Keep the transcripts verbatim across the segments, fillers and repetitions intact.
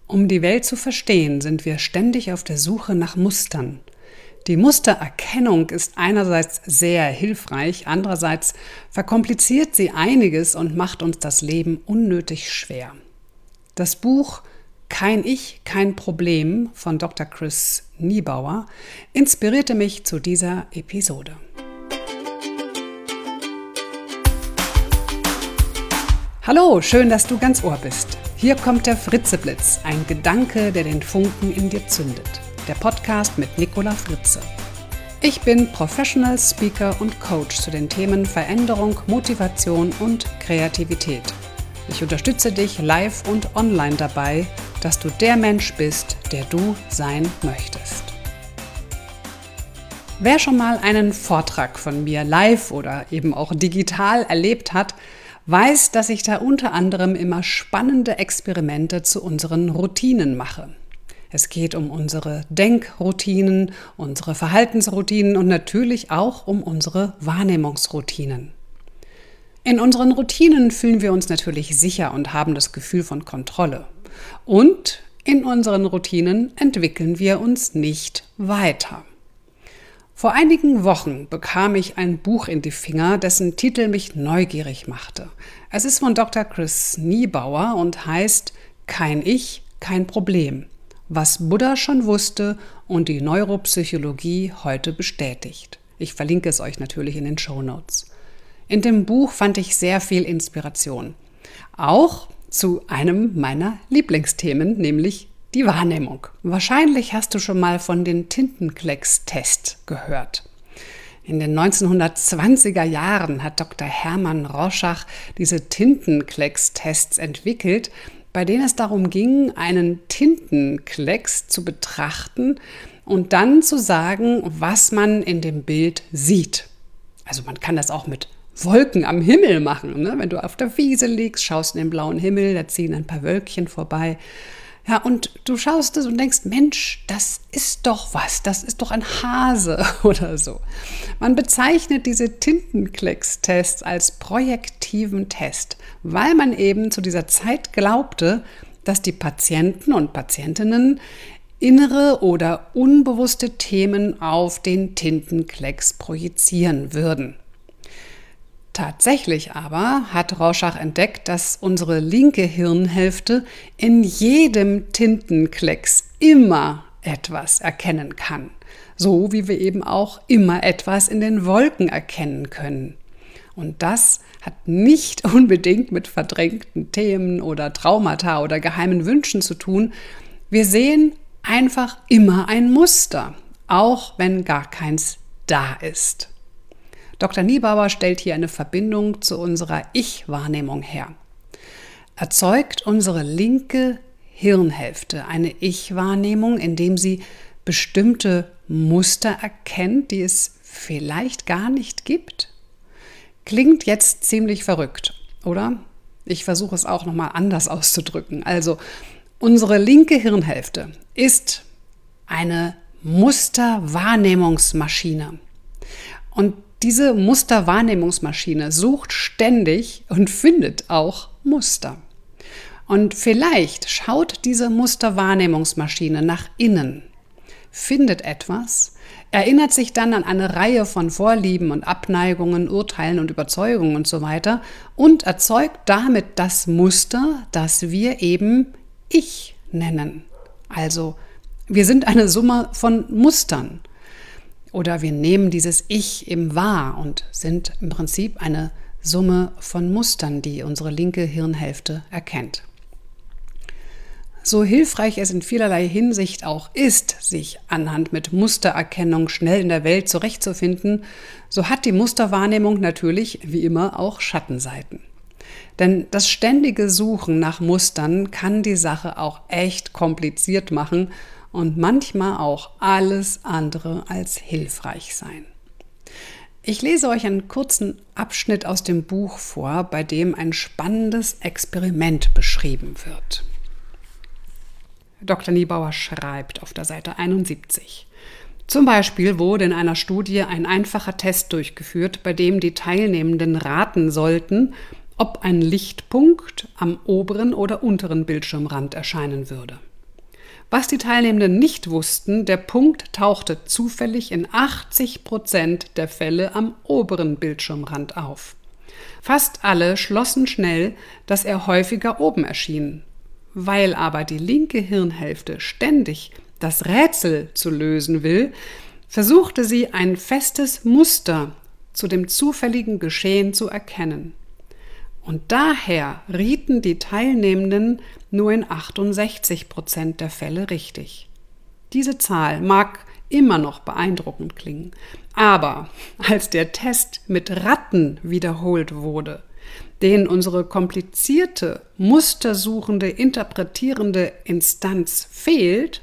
Um die Welt zu verstehen, sind wir ständig auf der Suche nach Mustern. Die Mustererkennung ist einerseits sehr hilfreich, andererseits verkompliziert sie einiges und macht uns das Leben unnötig schwer. Das Buch Kein Ich, kein Problem von Doktor Chris Niebauer inspirierte mich zu dieser Episode. Hallo, schön, dass du ganz Ohr bist. Hier kommt der Fritzeblitz, ein Gedanke, der den Funken in dir zündet. Der Podcast mit Nicola Fritze. Ich bin Professional Speaker und Coach zu den Themen Veränderung, Motivation und Kreativität. Ich unterstütze dich live und online dabei, dass du der Mensch bist, der du sein möchtest. Wer schon mal einen Vortrag von mir live oder eben auch digital erlebt hat, weiß, dass ich da unter anderem immer spannende Experimente zu unseren Routinen mache. Es geht um unsere Denkroutinen, unsere Verhaltensroutinen und natürlich auch um unsere Wahrnehmungsroutinen. In unseren Routinen fühlen wir uns natürlich sicher und haben das Gefühl von Kontrolle. Und in unseren Routinen entwickeln wir uns nicht weiter. Vor einigen Wochen bekam ich ein Buch in die Finger, dessen Titel mich neugierig machte. Es ist von Doktor Chris Niebauer und heißt Kein Ich, kein Problem. Was Buddha schon wusste und die Neuropsychologie heute bestätigt. Ich verlinke es euch natürlich in den Shownotes. In dem Buch fand ich sehr viel Inspiration. Auch zu einem meiner Lieblingsthemen, nämlich die Wahrnehmung. Wahrscheinlich hast du schon mal von den Tintenklecks-Test gehört. In den neunzehnhundertzwanziger Jahren hat Doktor Hermann Rorschach diese Tintenklecks-Tests entwickelt, bei denen es darum ging, einen Tintenklecks zu betrachten und dann zu sagen, was man in dem Bild sieht. Also man kann das auch mit Wolken am Himmel machen. Ne? Wenn du auf der Wiese liegst, schaust in den blauen Himmel, da ziehen ein paar Wölkchen vorbei. Ja, und du schaust es und denkst, Mensch, das ist doch was, das ist doch ein Hase oder so. Man bezeichnet diese Tintenklecks-Tests als projektiven Test, weil man eben zu dieser Zeit glaubte, dass die Patienten und Patientinnen innere oder unbewusste Themen auf den Tintenklecks projizieren würden. Tatsächlich aber hat Rorschach entdeckt, dass unsere linke Hirnhälfte in jedem Tintenklecks immer etwas erkennen kann. So wie wir eben auch immer etwas in den Wolken erkennen können. Und das hat nicht unbedingt mit verdrängten Themen oder Traumata oder geheimen Wünschen zu tun. Wir sehen einfach immer ein Muster, auch wenn gar keins da ist. Doktor Niebauer stellt hier eine Verbindung zu unserer Ich-Wahrnehmung her. Erzeugt unsere linke Hirnhälfte eine Ich-Wahrnehmung, indem sie bestimmte Muster erkennt, die es vielleicht gar nicht gibt? Klingt jetzt ziemlich verrückt, oder? Ich versuche es auch nochmal anders auszudrücken. Also, unsere linke Hirnhälfte ist eine Musterwahrnehmungsmaschine. Und diese Musterwahrnehmungsmaschine sucht ständig und findet auch Muster. Und vielleicht schaut diese Musterwahrnehmungsmaschine nach innen, findet etwas, erinnert sich dann an eine Reihe von Vorlieben und Abneigungen, Urteilen und Überzeugungen und so weiter und erzeugt damit das Muster, das wir eben Ich nennen. Also wir sind eine Summe von Mustern. Oder wir nehmen dieses Ich eben wahr und sind im Prinzip eine Summe von Mustern, die unsere linke Hirnhälfte erkennt. So hilfreich es in vielerlei Hinsicht auch ist, sich anhand mit Mustererkennung schnell in der Welt zurechtzufinden, so hat die Musterwahrnehmung natürlich wie immer auch Schattenseiten. Denn das ständige Suchen nach Mustern kann die Sache auch echt kompliziert machen und manchmal auch alles andere als hilfreich sein. Ich lese euch einen kurzen Abschnitt aus dem Buch vor, bei dem ein spannendes Experiment beschrieben wird. Doktor Niebauer schreibt auf der Seite einundsiebzig. Zum Beispiel wurde in einer Studie ein einfacher Test durchgeführt, bei dem die Teilnehmenden raten sollten, ob ein Lichtpunkt am oberen oder unteren Bildschirmrand erscheinen würde. Was die Teilnehmenden nicht wussten, der Punkt tauchte zufällig in achtzig Prozent der Fälle am oberen Bildschirmrand auf. Fast alle schlossen schnell, dass er häufiger oben erschien. Weil aber die linke Hirnhälfte ständig das Rätsel zu lösen will, versuchte sie ein festes Muster zu dem zufälligen Geschehen zu erkennen. Und daher rieten die Teilnehmenden nur in achtundsechzig Prozent der Fälle richtig. Diese Zahl mag immer noch beeindruckend klingen, aber als der Test mit Ratten wiederholt wurde, denen unsere komplizierte, mustersuchende, interpretierende Instanz fehlt,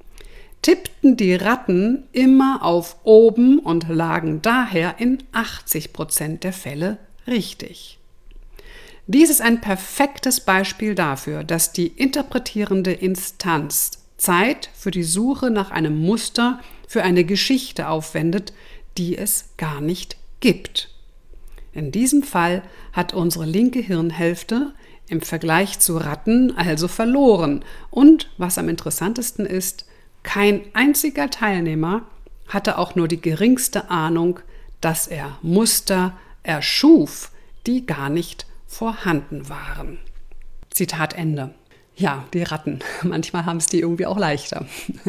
tippten die Ratten immer auf oben und lagen daher in achtzig Prozent der Fälle richtig. Dies ist ein perfektes Beispiel dafür, dass die interpretierende Instanz Zeit für die Suche nach einem Muster für eine Geschichte aufwendet, die es gar nicht gibt. In diesem Fall hat unsere linke Hirnhälfte im Vergleich zu Ratten also verloren und, was am interessantesten ist, kein einziger Teilnehmer hatte auch nur die geringste Ahnung, dass er Muster erschuf, die gar nicht vorhanden waren. Zitat Ende. Ja, die Ratten. Manchmal haben es die irgendwie auch leichter.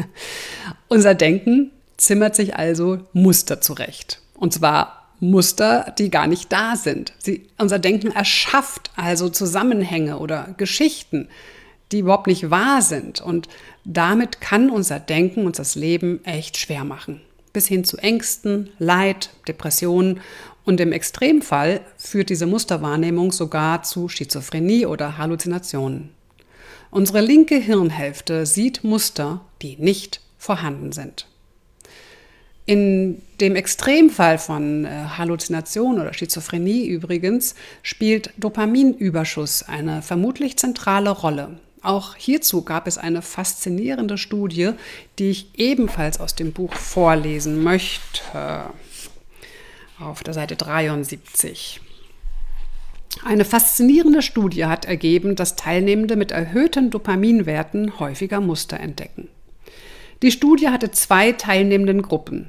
Unser Denken zimmert sich also Muster zurecht. Und zwar Muster, die gar nicht da sind. Sie, unser Denken erschafft also Zusammenhänge oder Geschichten, die überhaupt nicht wahr sind. Und damit kann unser Denken uns das Leben echt schwer machen. Bis hin zu Ängsten, Leid, Depressionen und im Extremfall führt diese Musterwahrnehmung sogar zu Schizophrenie oder Halluzinationen. Unsere linke Hirnhälfte sieht Muster, die nicht vorhanden sind. In dem Extremfall von Halluzination oder Schizophrenie übrigens spielt Dopaminüberschuss eine vermutlich zentrale Rolle. Auch hierzu gab es eine faszinierende Studie, die ich ebenfalls aus dem Buch vorlesen möchte. Auf der Seite dreiundsiebzig. Eine faszinierende Studie hat ergeben, dass Teilnehmende mit erhöhten Dopaminwerten häufiger Muster entdecken. Die Studie hatte zwei teilnehmenden Gruppen.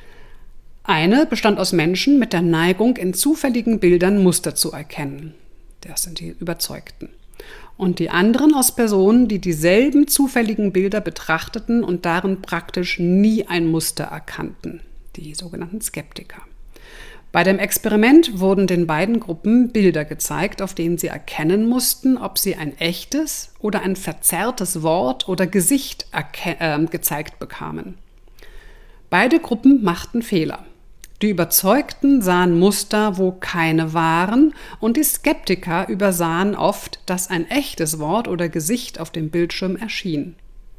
Eine bestand aus Menschen mit der Neigung, in zufälligen Bildern Muster zu erkennen. Das sind die Überzeugten. Und die anderen aus Personen, die dieselben zufälligen Bilder betrachteten und darin praktisch nie ein Muster erkannten. Die sogenannten Skeptiker. Bei dem Experiment wurden den beiden Gruppen Bilder gezeigt, auf denen sie erkennen mussten, ob sie ein echtes oder ein verzerrtes Wort oder Gesicht erke- äh, gezeigt bekamen. Beide Gruppen machten Fehler. Die Überzeugten sahen Muster, wo keine waren, und die Skeptiker übersahen oft, dass ein echtes Wort oder Gesicht auf dem Bildschirm erschien.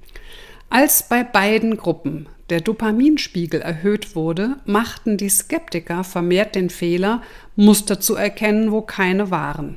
Als bei beiden Gruppen der Dopaminspiegel erhöht wurde, machten die Skeptiker vermehrt den Fehler, Muster zu erkennen, wo keine waren.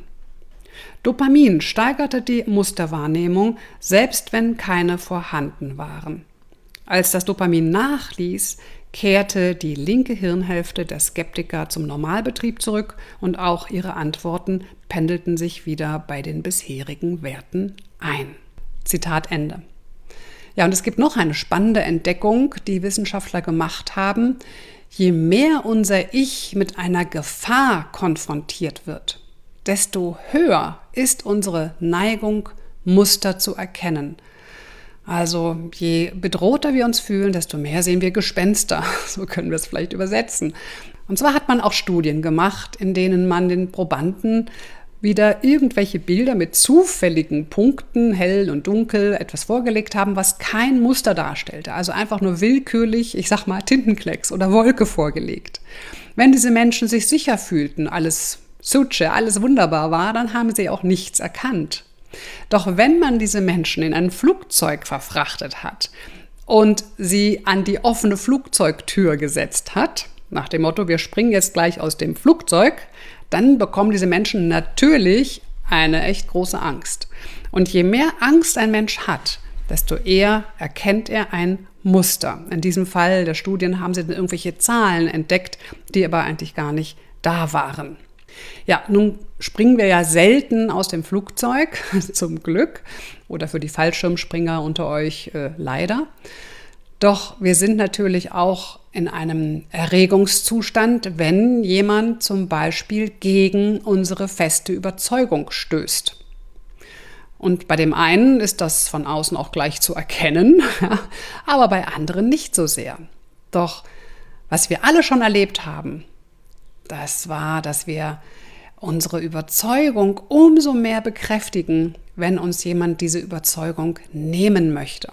Dopamin steigerte die Musterwahrnehmung, selbst wenn keine vorhanden waren. Als das Dopamin nachließ, kehrte die linke Hirnhälfte der Skeptiker zum Normalbetrieb zurück und auch ihre Antworten pendelten sich wieder bei den bisherigen Werten ein. Zitat Ende. Ja, und es gibt noch eine spannende Entdeckung, die Wissenschaftler gemacht haben. Je mehr unser Ich mit einer Gefahr konfrontiert wird, desto höher ist unsere Neigung, Muster zu erkennen. Also je bedrohter wir uns fühlen, desto mehr sehen wir Gespenster. So können wir es vielleicht übersetzen. Und zwar hat man auch Studien gemacht, in denen man den Probanden wieder irgendwelche Bilder mit zufälligen Punkten, hell und dunkel, etwas vorgelegt haben, was kein Muster darstellte. Also einfach nur willkürlich, ich sag mal, Tintenklecks oder Wolke vorgelegt. Wenn diese Menschen sich sicher fühlten, alles Suche, alles wunderbar war, dann haben sie auch nichts erkannt. Doch wenn man diese Menschen in ein Flugzeug verfrachtet hat und sie an die offene Flugzeugtür gesetzt hat, nach dem Motto, wir springen jetzt gleich aus dem Flugzeug, dann bekommen diese Menschen natürlich eine echt große Angst. Und je mehr Angst ein Mensch hat, desto eher erkennt er ein Muster. In diesem Fall der Studien haben sie dann irgendwelche Zahlen entdeckt, die aber eigentlich gar nicht da waren. Ja, nun springen wir ja selten aus dem Flugzeug, zum Glück, oder für die Fallschirmspringer unter euch äh, leider. Doch wir sind natürlich auch in einem Erregungszustand, wenn jemand zum Beispiel gegen unsere feste Überzeugung stößt. Und bei dem einen ist das von außen auch gleich zu erkennen, aber bei anderen nicht so sehr. Doch was wir alle schon erlebt haben, das war, dass wir unsere Überzeugung umso mehr bekräftigen, wenn uns jemand diese Überzeugung nehmen möchte.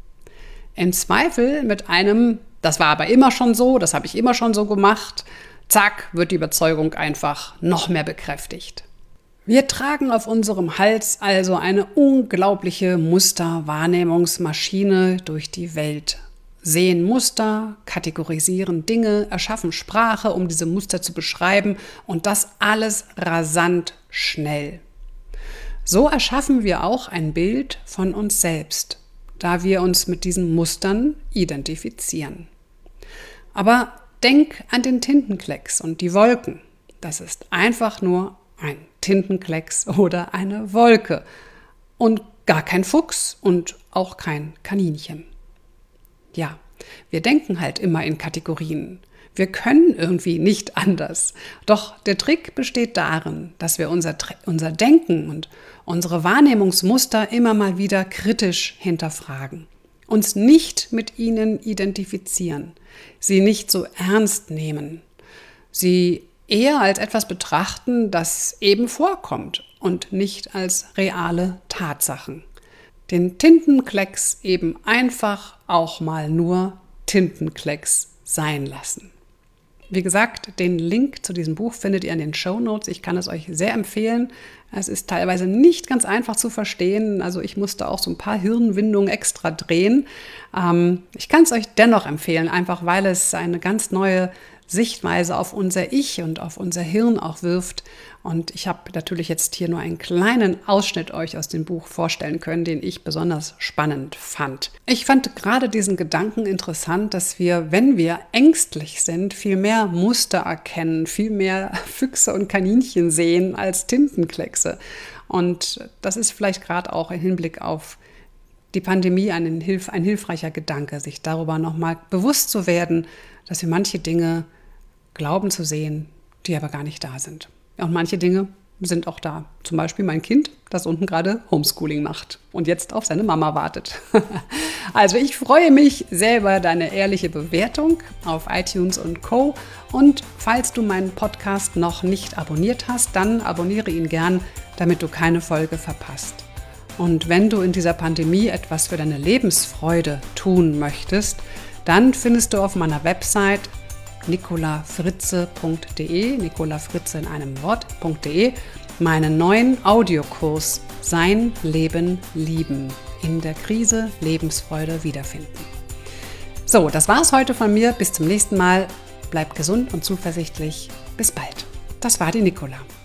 Im Zweifel mit einem, das war aber immer schon so, das habe ich immer schon so gemacht, zack, wird die Überzeugung einfach noch mehr bekräftigt. Wir tragen auf unserem Hals also eine unglaubliche Musterwahrnehmungsmaschine durch die Welt. Sehen Muster, kategorisieren Dinge, erschaffen Sprache, um diese Muster zu beschreiben und das alles rasant schnell. So erschaffen wir auch ein Bild von uns selbst, da wir uns mit diesen Mustern identifizieren. Aber denk an den Tintenklecks und die Wolken. Das ist einfach nur ein Tintenklecks oder eine Wolke und gar kein Fuchs und auch kein Kaninchen. Ja, wir denken halt immer in Kategorien. Wir können irgendwie nicht anders. Doch der Trick besteht darin, dass wir unser, unser Denken und unsere Wahrnehmungsmuster immer mal wieder kritisch hinterfragen. Uns nicht mit ihnen identifizieren, sie nicht so ernst nehmen, sie eher als etwas betrachten, das eben vorkommt und nicht als reale Tatsachen. Den Tintenklecks eben einfach auch mal nur Tintenklecks sein lassen. Wie gesagt, den Link zu diesem Buch findet ihr in den Shownotes. Ich kann es euch sehr empfehlen. Es ist teilweise nicht ganz einfach zu verstehen. Also ich musste auch so ein paar Hirnwindungen extra drehen. Ähm, ich kann es euch dennoch empfehlen, einfach weil es eine ganz neue Sichtweise auf unser Ich und auf unser Hirn auch wirft. Und ich habe natürlich jetzt hier nur einen kleinen Ausschnitt euch aus dem Buch vorstellen können, den ich besonders spannend fand. Ich fand gerade diesen Gedanken interessant, dass wir, wenn wir ängstlich sind, viel mehr Muster erkennen, viel mehr Füchse und Kaninchen sehen als Tintenkleckse. Und das ist vielleicht gerade auch im Hinblick auf die Pandemie ein, Hilf- ein hilfreicher Gedanke, sich darüber nochmal bewusst zu werden, dass wir manche Dinge glauben zu sehen, die aber gar nicht da sind. Und manche Dinge sind auch da. Zum Beispiel mein Kind, das unten gerade Homeschooling macht und jetzt auf seine Mama wartet. Also ich freue mich sehr über deine ehrliche Bewertung auf iTunes und Co. Und falls du meinen Podcast noch nicht abonniert hast, dann abonniere ihn gern, damit du keine Folge verpasst. Und wenn du in dieser Pandemie etwas für deine Lebensfreude tun möchtest, dann findest du auf meiner Website nicola fritze punkt de, Nicola Fritze in einem Wort.de, meinen neuen Audiokurs Sein Leben lieben, in der Krise Lebensfreude wiederfinden. So, das war's heute von mir. Bis zum nächsten Mal. Bleib gesund und zuversichtlich. Bis bald. Das war die Nicola.